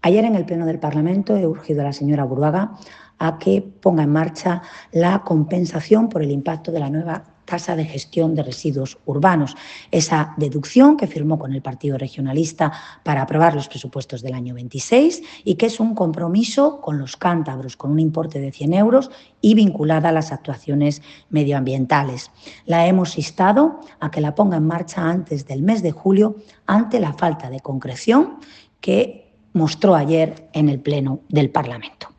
Ayer en el Pleno del Parlamento he urgido a la señora Buruaga a que ponga en marcha la compensación por el impacto de la nueva tasa de gestión de residuos urbanos, esa deducción que firmó con el Partido Regionalista para aprobar los presupuestos del año 26 y que es un compromiso con los cántabros, con un importe de 100 euros y vinculada a las actuaciones medioambientales. La hemos instado a que la ponga en marcha antes del mes de julio ante la falta de concreción que mostró ayer en el Pleno del Parlamento.